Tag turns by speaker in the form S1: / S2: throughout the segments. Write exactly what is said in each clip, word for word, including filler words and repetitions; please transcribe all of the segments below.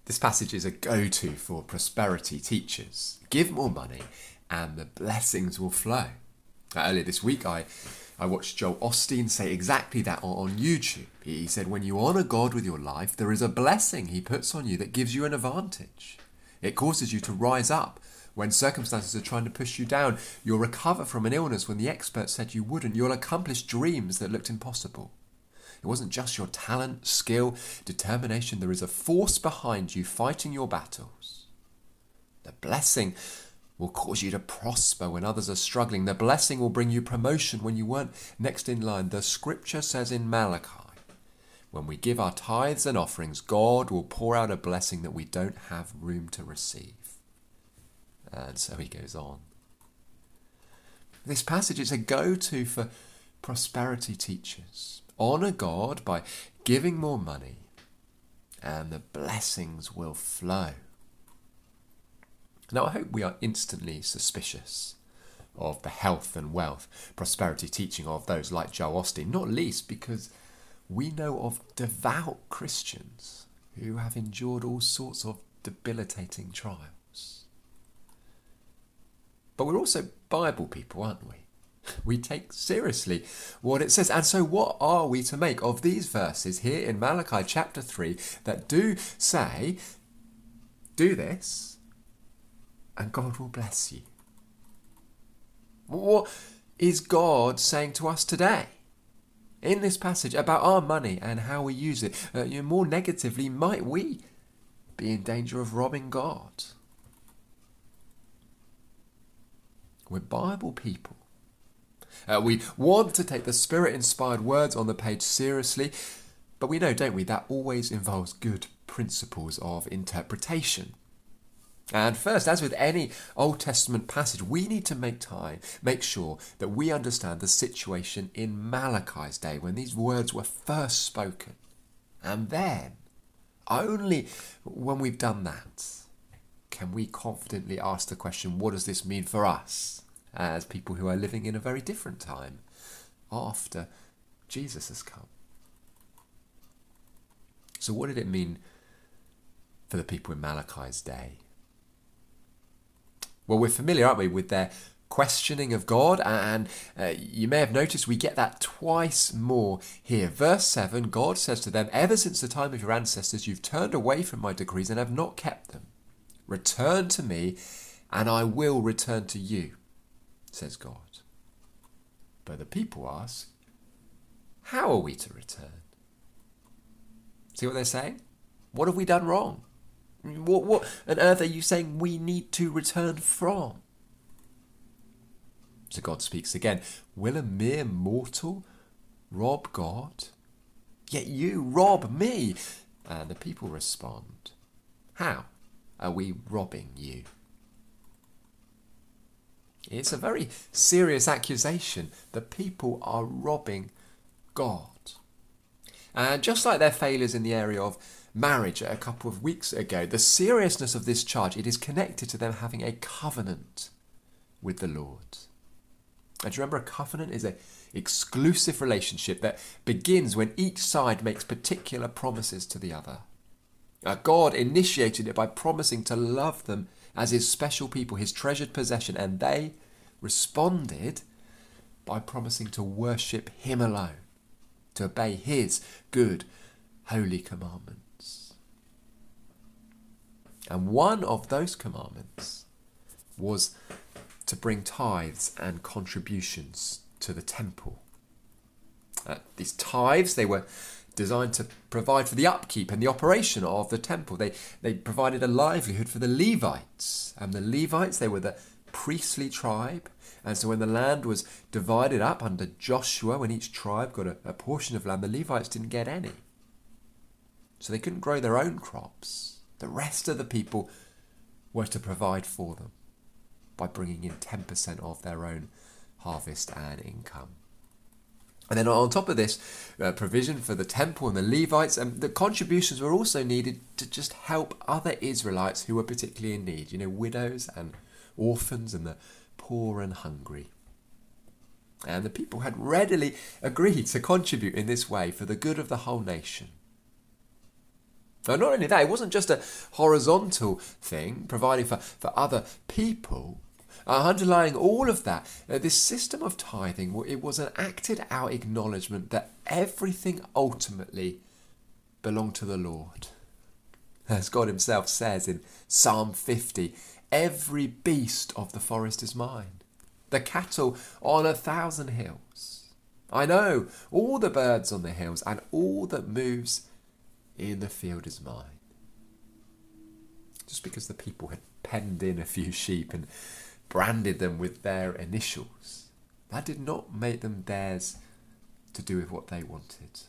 S1: This passage is a go-to for prosperity teachers. Give more money and the blessings will flow. Uh, earlier this week, I, I watched Joel Osteen say exactly that on, on YouTube. He said, when you honour God with your life, there is a blessing he puts on you that gives you an advantage. It causes you to rise up when circumstances are trying to push you down. You'll recover from an illness when the experts said you wouldn't. You'll accomplish dreams that looked impossible. It wasn't just your talent, skill, determination. There is a force behind you fighting your battles. The blessing will cause you to prosper when others are struggling. The blessing will bring you promotion when you weren't next in line. The scripture says in Malachi, when we give our tithes and offerings, God will pour out a blessing that we don't have room to receive. And so he goes on. This passage is a go-to for prosperity teachers. Honour God by giving more money, and the blessings will flow. Now, I hope we are instantly suspicious of the health and wealth, prosperity teaching of those like Joel Osteen, not least because we know of devout Christians who have endured all sorts of debilitating trials. But we're also Bible people, aren't we? We take seriously what it says. And so what are we to make of these verses here in Malachi chapter three that do say, do this and God will bless you? What is God saying to us today in this passage about our money and how we use it? Uh, you know, more negatively, might we be in danger of robbing God? We're Bible people. Uh, we want to take the Spirit-inspired words on the page seriously, but we know, don't we, that always involves good principles of interpretation. And first, as with any Old Testament passage, we need to make time, make sure that we understand the situation in Malachi's day when these words were first spoken. And then, only when we've done that, can we confidently ask the question, what does this mean for us as people who are living in a very different time after Jesus has come? So what did it mean for the people in Malachi's day? Well, we're familiar, aren't we, with their questioning of God, and uh, you may have noticed we get that twice more here. Verse seven, God says to them, ever since the time of your ancestors you've turned away from my decrees and have not kept them. Return to me and I will return to you, says God. But the people ask, how are we to return? See what they're saying? What have we done wrong? What, what on earth are you saying we need to return from? So God speaks again. Will a mere mortal rob God? Yet you rob me. And the people respond, how are we robbing you? It's a very serious accusation. The people are robbing God. And just like their failures in the area of marriage a couple of weeks ago, the seriousness of this charge, it is connected to them having a covenant with the Lord. And do you remember, a covenant is an exclusive relationship that begins when each side makes particular promises to the other. Uh, God initiated it by promising to love them as his special people, his treasured possession, and they responded by promising to worship him alone, to obey his good, holy commandments. And one of those commandments was to bring tithes and contributions to the temple. Uh, these tithes, they were designed to provide for the upkeep and the operation of the temple. They, they provided a livelihood for the Levites. And the Levites, they were the priestly tribe. And so when the land was divided up under Joshua, when each tribe got a, a portion of land, the Levites didn't get any. So they couldn't grow their own crops. The rest of the people were to provide for them by bringing in ten percent of their own harvest and income. And then on top of this, uh, provision for the temple and the Levites, and the contributions were also needed to just help other Israelites who were particularly in need, you know, widows and orphans and the poor and hungry. And the people had readily agreed to contribute in this way for the good of the whole nation. Now, not only that, it wasn't just a horizontal thing, providing for, for other people. Uh, underlying all of that, uh, this system of tithing, it was an acted out acknowledgement that everything ultimately belonged to the Lord. As God himself says in Psalm fifty, every beast of the forest is mine, the cattle on a thousand hills. I know all the birds on the hills, and all that moves in the field is mine. Just because the people had penned in a few sheep and branded them with their initials, that did not make them theirs to do with what they wanted.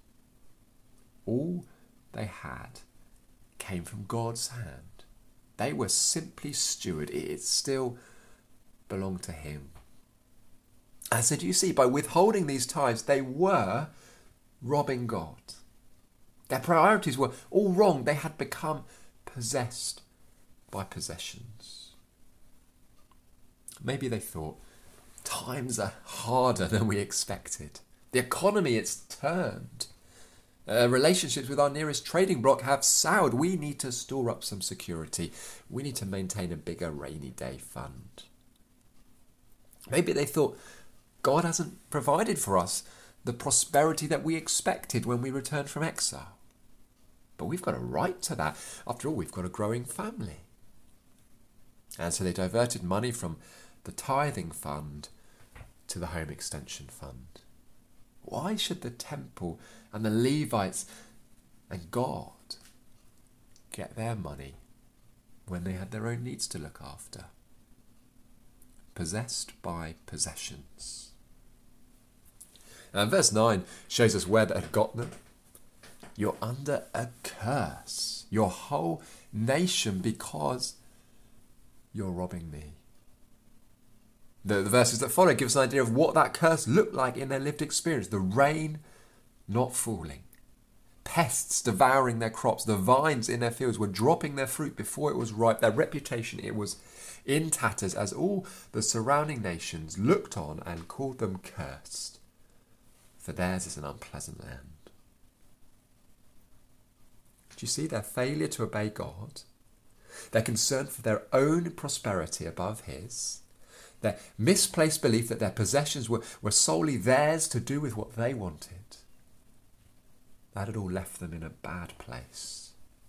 S1: All they had came from God's hand. They were simply steward. It still belonged to him. And so do you see, by withholding these tithes, they were robbing God. Their priorities were all wrong. They had become possessed by possessions. Maybe they thought, times are harder than we expected. The economy, it's turned. Uh, relationships with our nearest trading bloc have soured. We need to store up some security. We need to maintain a bigger rainy day fund. Maybe they thought, God hasn't provided for us the prosperity that we expected when we returned from exile. But we've got a right to that. After all, we've got a growing family. And so they diverted money from the tithing fund to the home extension fund. Why should the temple and the Levites and God get their money when they had their own needs to look after? Possessed by possessions. And verse nine shows us where that had got them. You're under a curse, your whole nation, because you're robbing me. The, the verses that follow give us an idea of what that curse looked like in their lived experience. The rain not falling, pests devouring their crops, the vines in their fields were dropping their fruit before it was ripe. Their reputation, it was in tatters as all the surrounding nations looked on and called them cursed, for theirs is an unpleasant land. Do you see their failure to obey God? Their concern for their own prosperity above his? Their misplaced belief that their possessions were, were solely theirs to do with what they wanted? That had all left them in a bad place.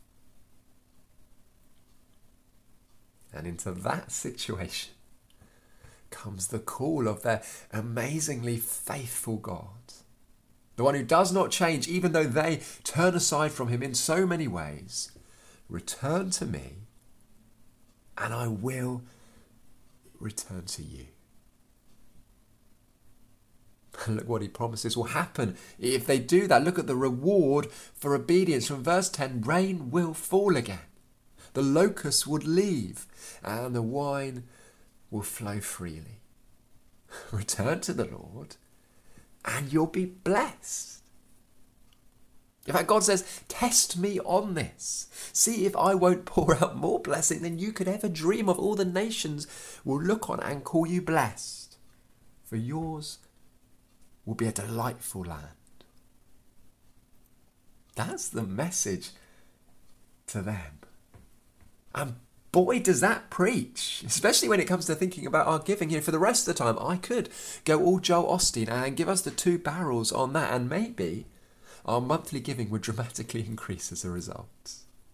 S1: And into that situation comes the call of their amazingly faithful God. The one who does not change, even though they turn aside from him in so many ways. Return to me, and I will return to you. And look what he promises will happen if they do that. Look at the reward for obedience. From verse ten, rain will fall again. The locusts would leave, and the wine will flow freely. Return to the Lord, and you'll be blessed. In fact, God says, test me on this. See if I won't pour out more blessing than you could ever dream of. All the nations will look on and call you blessed, for yours will be a delightful land. That's the message to them. And boy, does that preach, especially when it comes to thinking about our giving. You know, for the rest of the time, I could go all Joel Osteen and give us the two barrels on that, and maybe our monthly giving would dramatically increase as a result.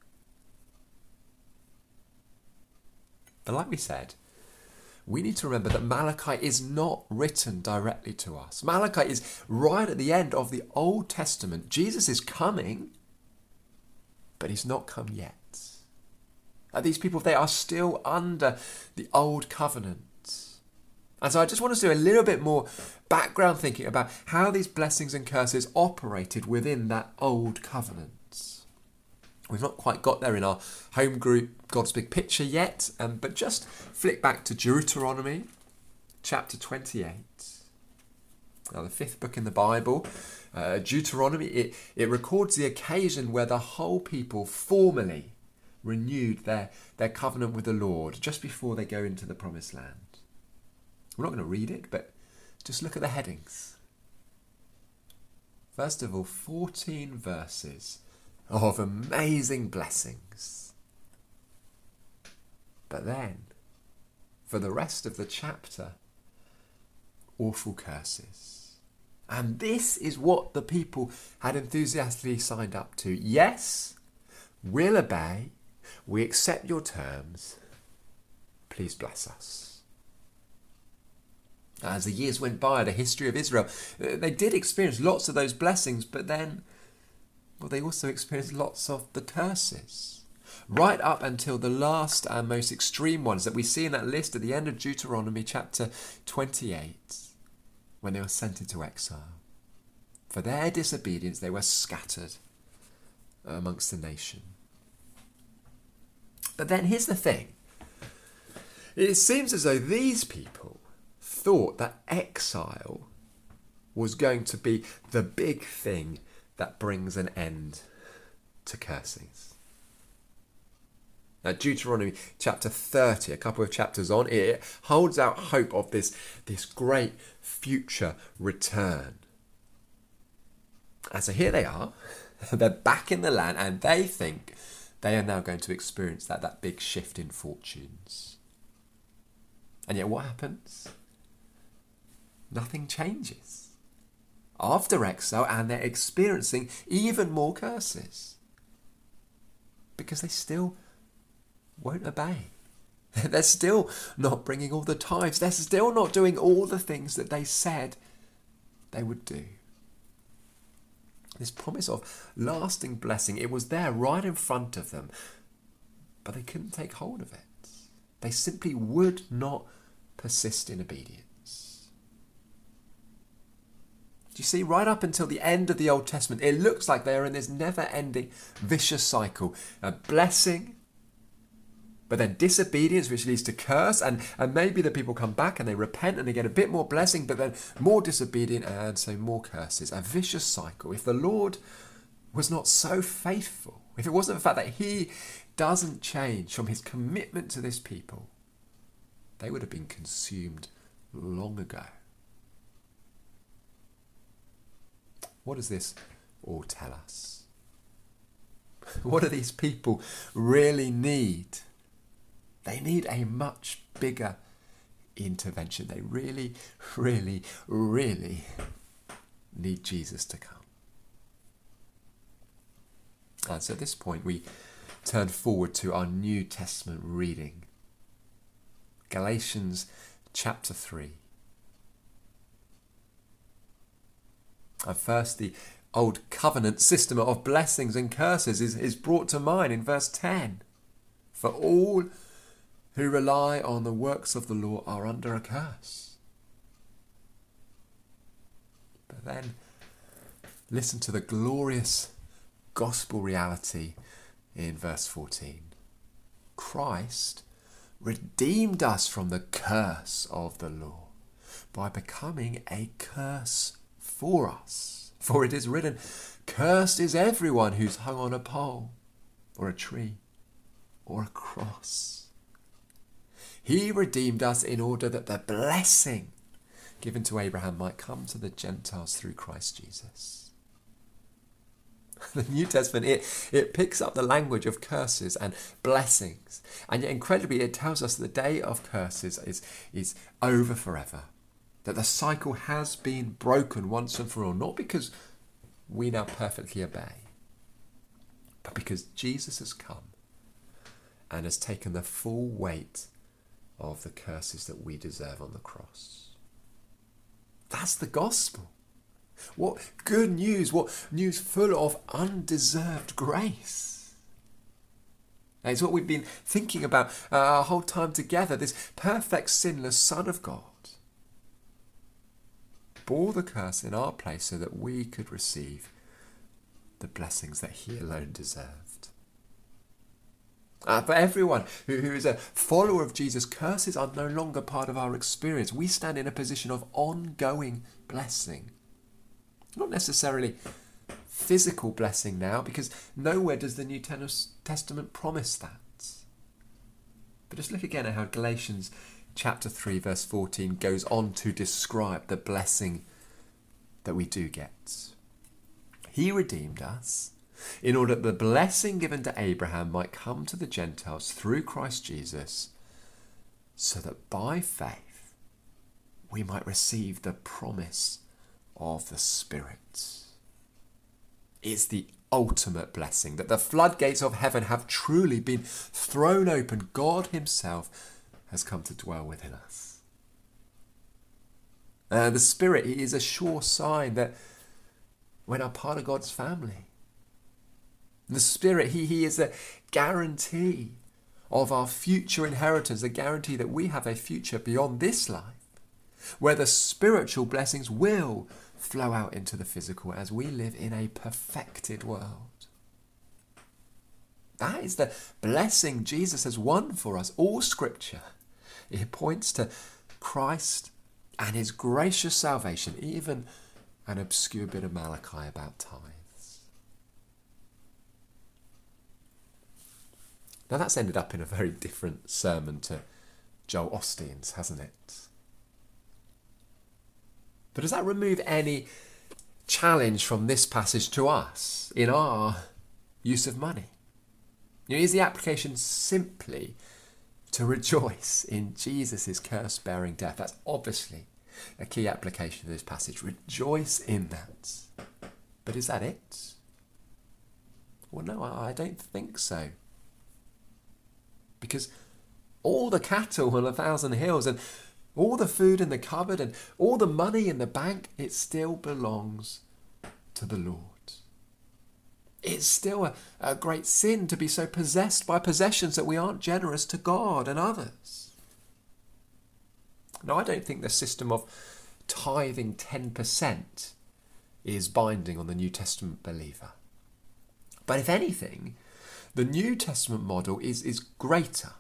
S1: But like we said, we need to remember that Malachi is not written directly to us. Malachi is right at the end of the Old Testament. Jesus is coming, but he's not come yet. And these people, they are still under the Old Covenant. And so I just want us to do a little bit more background thinking about how these blessings and curses operated within that Old Covenant. We've not quite got there in our home group God's Big Picture yet, um, but just flick back to Deuteronomy chapter twenty-eight. Now, the fifth book in the Bible, uh, Deuteronomy, it, it records the occasion where the whole people formally renewed their, their covenant with the Lord just before they go into the promised land. We're not going to read it, but just look at the headings. First of all, fourteen verses of amazing blessings. But then, for the rest of the chapter, awful curses. And this is what the people had enthusiastically signed up to. Yes, we'll obey. We accept your terms. Please bless us. As the years went by, the history of Israel, they did experience lots of those blessings, but then, well, they also experienced lots of the curses. Right up until the last and most extreme ones that we see in that list at the end of Deuteronomy chapter twenty-eight, when they were sent into exile. For their disobedience, they were scattered amongst the nation. But then here's the thing. It seems as though these people thought that exile was going to be the big thing that brings an end to curses. Now, Deuteronomy chapter thirty, a couple of chapters on, it holds out hope of this, this great future return. And so here they are, they're back in the land, and they think they are now going to experience that, that big shift in fortunes. And yet what happens? Nothing changes. After exile, and they're experiencing even more curses. Because they still won't obey. They're still not bringing all the tithes. They're still not doing all the things that they said they would do. This promise of lasting blessing, it was there right in front of them, but they couldn't take hold of it. They simply would not persist in obedience. Do you see, right up until the end of the Old Testament, it looks like they are in this never-ending vicious cycle. A blessing, but then disobedience, which leads to curse, and, and maybe the people come back and they repent and they get a bit more blessing, but then more disobedient, and so more curses. A vicious cycle. If the Lord was not so faithful, if it wasn't the fact that he doesn't change from his commitment to this people, they would have been consumed long ago. What does this all tell us? What do these people really need? They need a much bigger intervention. They really, really, really need Jesus to come. And so at this point, we turn forward to our New Testament reading. Galatians chapter three. And first, the old covenant system of blessings and curses is, is brought to mind in verse ten. For all who rely on the works of the law are under a curse. But then, listen to the glorious gospel reality in verse fourteen. Christ redeemed us from the curse of the law by becoming a curse for us. For it is written, cursed is everyone who's hung on a pole, or a tree, or a cross. He redeemed us in order that the blessing given to Abraham might come to the Gentiles through Christ Jesus. The New Testament, it, it picks up the language of curses and blessings. And yet incredibly, it tells us the day of curses is, is over forever. That the cycle has been broken once and for all. Not because we now perfectly obey, but because Jesus has come and has taken the full weight of the curses that we deserve on the cross. That's the gospel. What good news, what news full of undeserved grace. It's what we've been thinking about uh, our whole time together. This perfect, sinless Son of God bore the curse in our place so that we could receive the blessings that he alone deserved. Uh, for everyone who, who is a follower of Jesus, curses are no longer part of our experience. We stand in a position of ongoing blessing. Not necessarily physical blessing now, because nowhere does the New Testament promise that. But just look again at how Galatians chapter three verse fourteen goes on to describe the blessing that we do get. He redeemed us in order that the blessing given to Abraham might come to the Gentiles through Christ Jesus, so that by faith we might receive the promise of the Spirit. It's the ultimate blessing that the floodgates of heaven have truly been thrown open. God himself has come to dwell within us. Uh, the Spirit is a sure sign that we're now part of God's family. The Spirit, he, he is a guarantee of our future inheritance, a guarantee that we have a future beyond this life, where the spiritual blessings will flow out into the physical as we live in a perfected world. That is the blessing Jesus has won for us. All Scripture, it points to Christ and his gracious salvation, even an obscure bit of Malachi about tithes. Now that's ended up in a very different sermon to Joel Osteen's, hasn't it? But does that remove any challenge from this passage to us in our use of money? You know, is the application simply to rejoice in Jesus' curse-bearing death? That's obviously a key application of this passage. Rejoice in that. But is that it? Well, no, I don't think so. Because all the cattle on a thousand hills and all the food in the cupboard and all the money in the bank, it still belongs to the Lord. It's still a, a great sin to be so possessed by possessions that we aren't generous to God and others. Now, I don't think the system of tithing ten percent is binding on the New Testament believer. But if anything, the New Testament model is, is greater,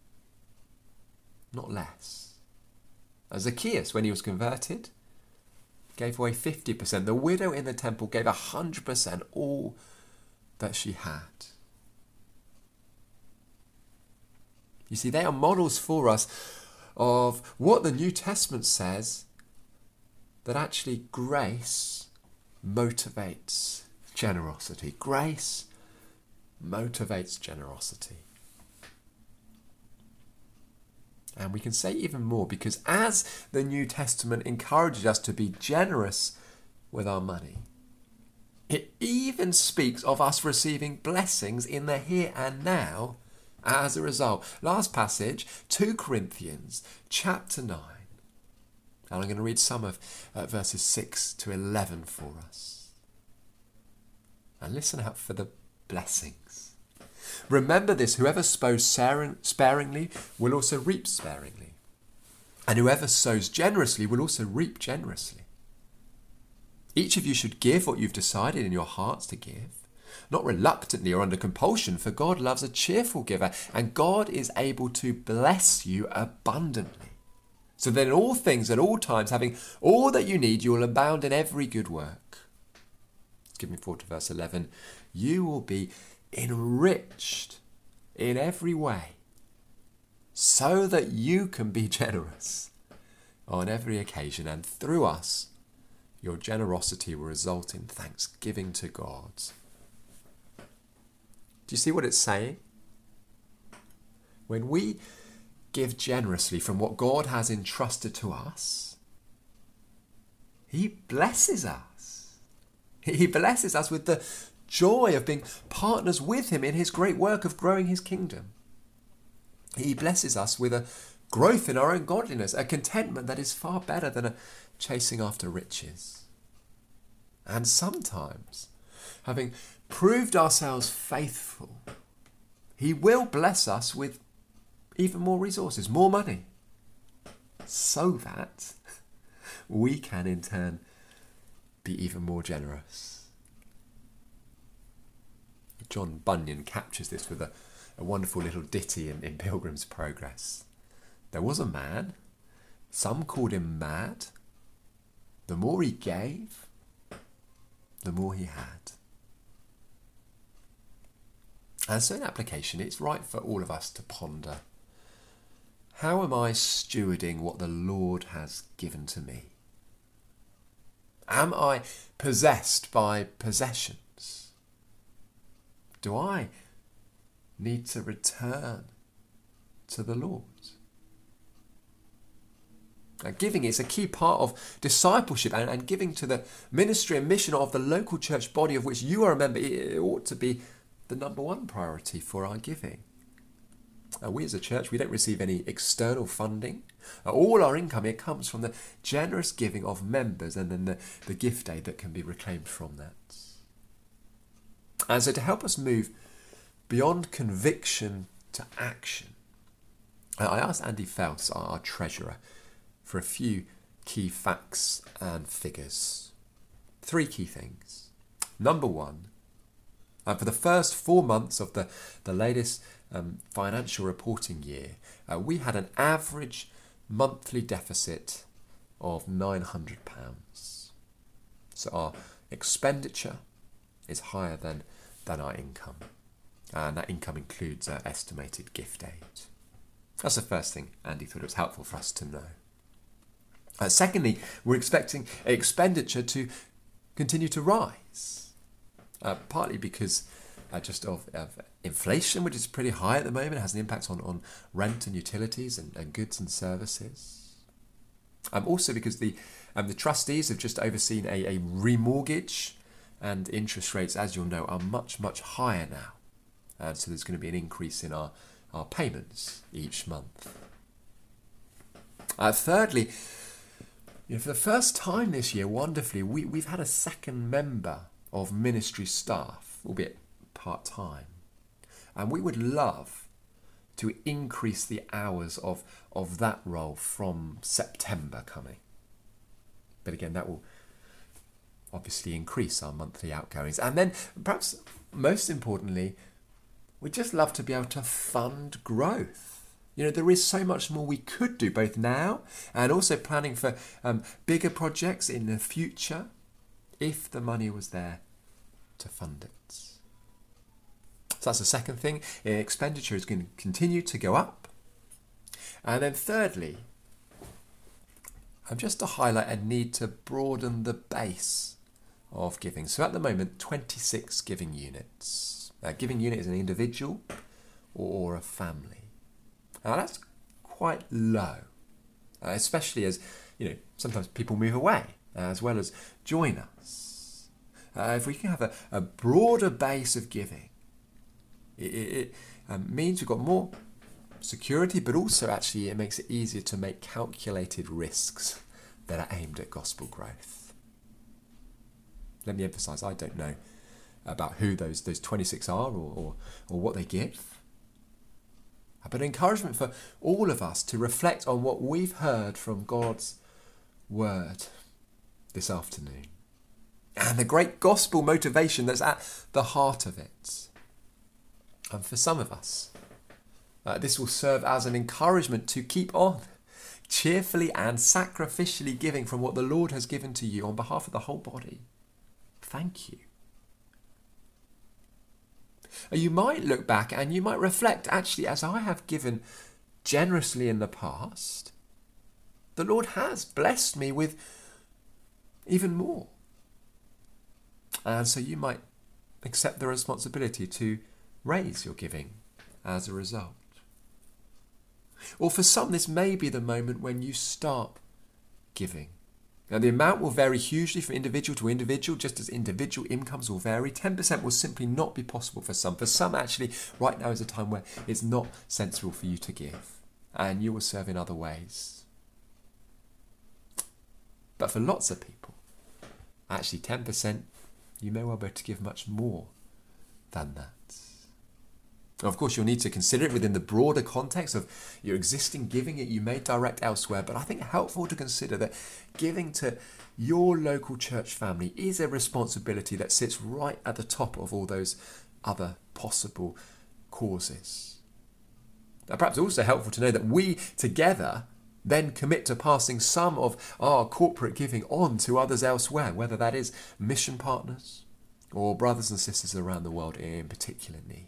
S1: not less. As Zacchaeus, when he was converted, gave away fifty percent. The widow in the temple gave one hundred percent, all that she had. You see, they are models for us of what the New Testament says, that actually grace motivates generosity. Grace motivates generosity. And we can say even more, because as the New Testament encourages us to be generous with our money, it even speaks of us receiving blessings in the here and now as a result. Last passage, Second Corinthians chapter nine. And I'm going to read some of uh, verses six to eleven for us. And listen out for the blessings. Remember this, whoever sows sparingly will also reap sparingly. And whoever sows generously will also reap generously. Each of you should give what you've decided in your hearts to give, not reluctantly or under compulsion, for God loves a cheerful giver, and God is able to bless you abundantly. So that in all things, at all times, having all that you need, you will abound in every good work. Skipping forward to verse eleven. You will be enriched in every way, so that you can be generous on every occasion, and through us, your generosity will result in thanksgiving to God. Do you see what it's saying? When we give generously from what God has entrusted to us, he blesses us. He blesses us with the joy of being partners with him in his great work of growing his kingdom. He blesses us with a growth in our own godliness, a contentment that is far better than a chasing after riches. And sometimes, having proved ourselves faithful, he will bless us with even more resources, more money, so that we can in turn be even more generous. John Bunyan captures this with a, a wonderful little ditty in, in Pilgrim's Progress. There was a man, some called him mad. The more he gave, the more he had. And so in application, it's right for all of us to ponder, how am I stewarding what the Lord has given to me? Am I possessed by possessions? do I need to return to the Lord? Now, giving is a key part of discipleship, and, and giving to the ministry and mission of the local church body of which you are a member, it ought to be the number one priority for our giving. Uh, we as a church, we don't receive any external funding. Uh, all our income here comes from the generous giving of members, and then the, the gift aid that can be reclaimed from that. And so to help us move beyond conviction to action, uh, I asked Andy Phelps, our, our treasurer, for a few key facts and figures. Three key things. Number one, uh, for the first four months of the, the latest um, financial reporting year, uh, we had an average monthly deficit of nine hundred pounds. So our expenditure is higher than, than our income. And that income includes uh, estimated gift aid. That's the first thing Andy thought it was helpful for us to know. Uh, secondly, we're expecting expenditure to continue to rise, uh, partly because uh, just of, of inflation, which is pretty high at the moment, has an impact on, on rent and utilities and, and goods and services. Um, also because the um, the trustees have just overseen a, a remortgage, and interest rates, as you'll know, are much, much higher now. And so there's going to be an increase in our, our payments each month. Uh, thirdly, you know, for the first time this year, wonderfully, we, we've had a second member of ministry staff, albeit part-time. And we would love to increase the hours of, of that role from September coming. But again, that will obviously increase our monthly outgoings. And then, perhaps most importantly, we'd just love to be able to fund growth. You know, there is so much more we could do, both now and also planning for um, bigger projects in the future, if the money was there to fund it. So that's the second thing. Expenditure is going to continue to go up. And then thirdly, um, just to highlight a need to broaden the base of giving. So at the moment, twenty-six giving units. A giving unit is an individual or a family. Now that's quite low, uh, especially as, you know, sometimes people move away uh, as well as join us. Uh, if we can have a, a broader base of giving, it, it, it um, means we've got more security, but also actually it makes it easier to make calculated risks that are aimed at gospel growth. Let me emphasise, I don't know about who those those twenty-six are or, or, or what they give. But encouragement for all of us to reflect on what we've heard from God's word this afternoon. And the great gospel motivation that's at the heart of it. And for some of us, uh, this will serve as an encouragement to keep on cheerfully and sacrificially giving from what the Lord has given to you on behalf of the whole body. Thank you. You might look back and you might reflect, actually, as I have given generously in the past, the Lord has blessed me with even more. And so you might accept the responsibility to raise your giving as a result. Or for some, this may be the moment when you start giving. Now, the amount will vary hugely from individual to individual, just as individual incomes will vary. ten percent will simply not be possible for some. For some, actually, right now is a time where it's not sensible for you to give, and you will serve in other ways. But for lots of people, actually ten percent, you may well be able to give much more than that. Of course, you'll need to consider it within the broader context of your existing giving that you may direct elsewhere, but I think it's helpful to consider that giving to your local church family is a responsibility that sits right at the top of all those other possible causes. Now, perhaps also helpful to know that we together then commit to passing some of our corporate giving on to others elsewhere, whether that is mission partners or brothers and sisters around the world in particular need.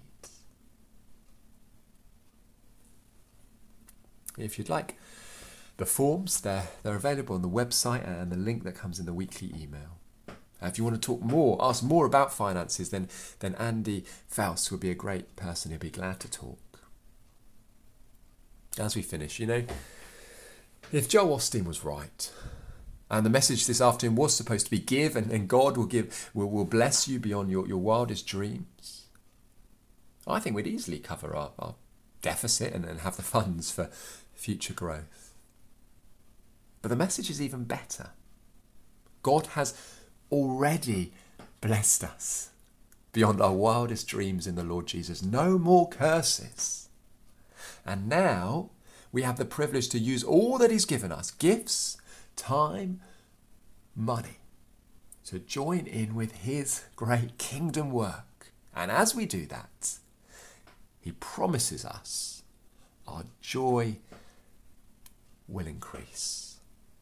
S1: If you'd like the forms, they're, they're available on the website and the link that comes in the weekly email. Uh, if you want to talk more, ask more about finances, then, then Andy Faust would be a great person who'd be glad to talk. As we finish, you know, if Joel Osteen was right, and the message this afternoon was supposed to be give, and, and God will give, will, will bless you beyond your, your wildest dreams, I think we'd easily cover our, our deficit and, and have the funds for future growth. But the message is even better. God has already blessed us beyond our wildest dreams in the Lord Jesus. No more curses. And now we have the privilege to use all that he's given us, gifts, time, money, to join in with his great kingdom work. And as we do that, he promises us our joy will increase.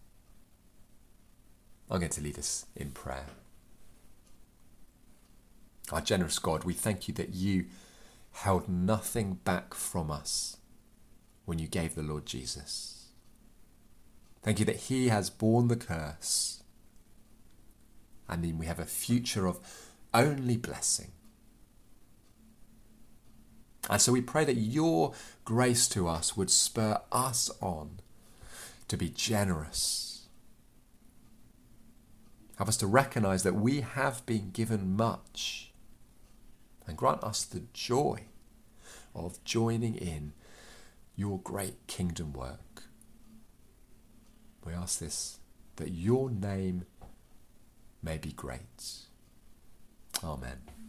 S1: I'm going to lead us in prayer. Our generous God, we thank you that you held nothing back from us when you gave the Lord Jesus. Thank you that he has borne the curse, and then we have a future of only blessing. And so we pray that your grace to us would spur us on to be generous. Help us to recognize that we have been given much, and grant us the joy of joining in your great kingdom work. We ask this, that your name may be great. Amen.